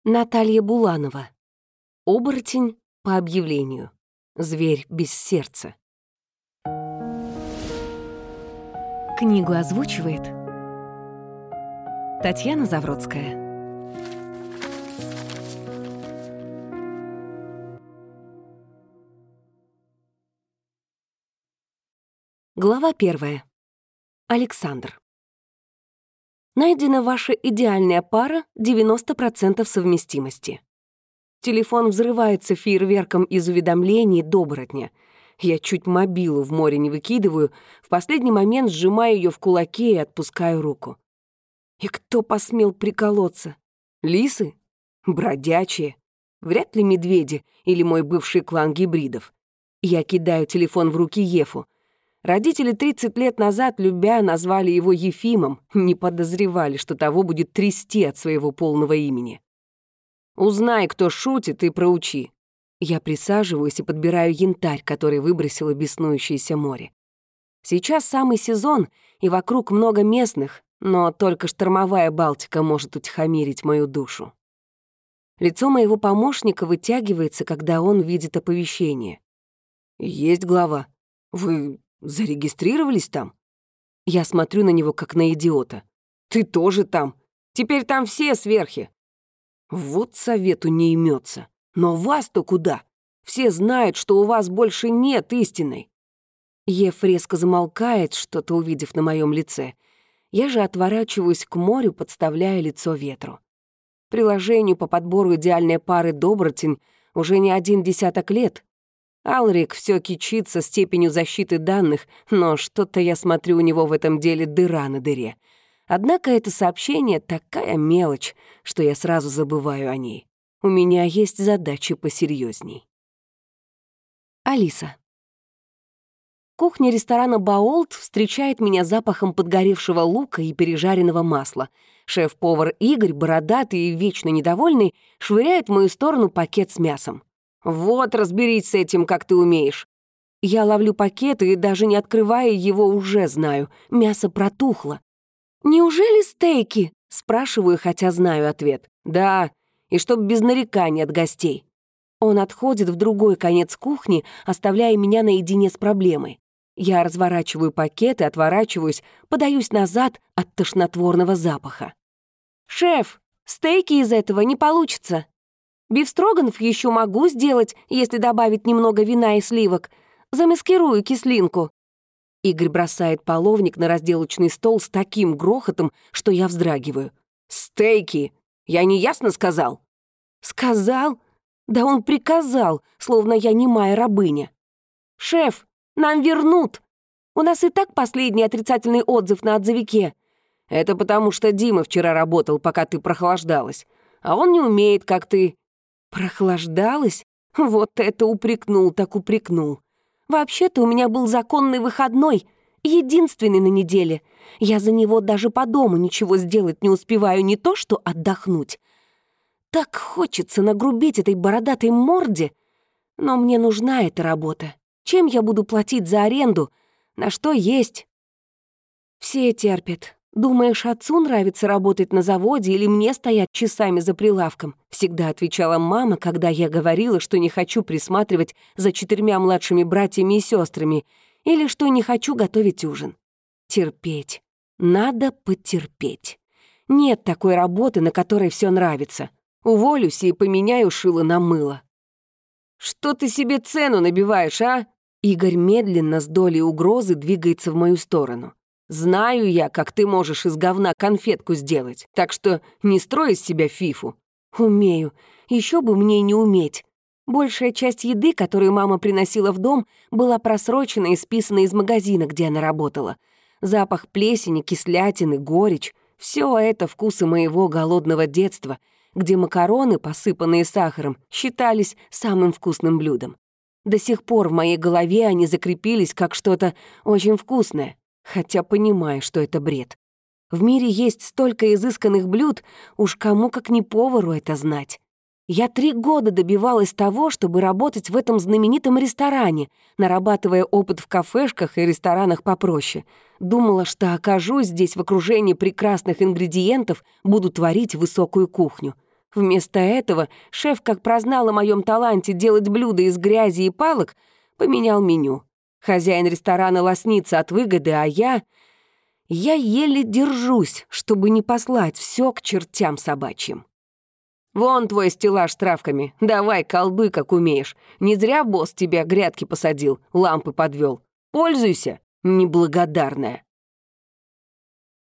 Наталья Буланова. Оборотень по объявлению. Зверь без сердца. Книгу озвучивает Татьяна Завродская. Глава 1. Александр. Найдена ваша идеальная пара, 90% совместимости. Телефон взрывается фейерверком из уведомлений до оборотня. Я чуть мобилу в море не выкидываю, в последний момент сжимаю ее в кулаке и отпускаю руку. И кто посмел приколоться? Лисы? Бродячие? Вряд ли медведи или мой бывший клан гибридов. Я кидаю телефон в руки Ефу. Родители 30 лет назад, любя, назвали его Ефимом, не подозревали, что того будет трясти от своего полного имени. «Узнай, кто шутит, и проучи». Я присаживаюсь и подбираю янтарь, который выбросило беснующееся море. Сейчас самый сезон, и вокруг много местных, но только штормовая Балтика может утихомирить мою душу. Лицо моего помощника вытягивается, когда он видит оповещение. «Есть глава. Вы зарегистрировались там?» Я смотрю на него, как на идиота. «Ты тоже там. Теперь там все сверхи». Вот совету не имется. Но вас-то куда? Все знают, что у вас больше нет истинной. Еф резко замолкает, что-то увидев на моем лице. Я же отворачиваюсь к морю, подставляя лицо ветру. Приложению по подбору идеальной пары Добротень уже не 10 лет. Алрик все кичится степенью защиты данных, но что-то я смотрю, у него в этом деле дыра на дыре. Однако это сообщение такая мелочь, что я сразу забываю о ней. У меня есть задачи посерьезней. Алиса. Кухня ресторана «Баолт» встречает меня запахом подгоревшего лука и пережаренного масла. Шеф-повар Игорь, бородатый и вечно недовольный, швыряет в мою сторону пакет с мясом. «Вот, разберись с этим, как ты умеешь». Я ловлю пакет и, даже не открывая его, уже знаю. Мясо протухло. «Неужели стейки?» — спрашиваю, хотя знаю ответ. «Да, и чтоб без нареканий от гостей». Он отходит в другой конец кухни, оставляя меня наедине с проблемой. Я разворачиваю пакет и отворачиваюсь, подаюсь назад от тошнотворного запаха. «Шеф, стейки из этого не получится. Бифстроганов еще могу сделать, если добавить немного вина и сливок. Замаскирую кислинку». Игорь бросает половник на разделочный стол с таким грохотом, что я вздрагиваю. «Стейки! Я неясно сказал?» «Сказал? Да он приказал, словно я немая рабыня». «Шеф, нам вернут. У нас и так последний отрицательный отзыв на отзывике». «Это потому, что Дима вчера работал, пока ты прохлаждалась. А он не умеет, как ты». «Прохлаждалась? Вот это упрекнул так упрекнул. Вообще-то у меня был законный выходной, единственный на неделе. Я за него даже по дому ничего сделать не успеваю, не то что отдохнуть. Так хочется нагрубить этой бородатой морде, но мне нужна эта работа. Чем я буду платить за аренду? На что есть?» Все терпят. «Думаешь, отцу нравится работать на заводе или мне стоять часами за прилавком?» Всегда отвечала мама, когда я говорила, что не хочу присматривать за 4 младшими братьями и сестрами или что не хочу готовить ужин. Терпеть. Надо потерпеть. Нет такой работы, на которой все нравится. Уволюсь и поменяю шило на мыло. «Что ты себе цену набиваешь, а?» Игорь медленно, с долей угрозы, двигается в мою сторону. «Знаю я, как ты можешь из говна конфетку сделать, так что не строй из себя фифу». «Умею. Еще бы мне не уметь». Большая часть еды, которую мама приносила в дом, была просрочена и списана из магазина, где она работала. Запах плесени, кислятины, горечь — все это вкусы моего голодного детства, где макароны, посыпанные сахаром, считались самым вкусным блюдом. До сих пор в моей голове они закрепились как что-то очень вкусное, хотя понимаю, что это бред. В мире есть столько изысканных блюд, уж кому как не повару это знать. Я 3 года добивалась того, чтобы работать в этом знаменитом ресторане, нарабатывая опыт в кафешках и ресторанах попроще. Думала, что окажусь здесь в окружении прекрасных ингредиентов, буду творить высокую кухню. Вместо этого шеф, как прознал о моем таланте делать блюда из грязи и палок, поменял меню. Хозяин ресторана лоснится от выгоды, а я еле держусь, чтобы не послать все к чертям собачьим. «Вон твой стеллаж с травками. Давай, колдуй, как умеешь. Не зря босс тебя грядки посадил, лампы подвел. Пользуйся, неблагодарная».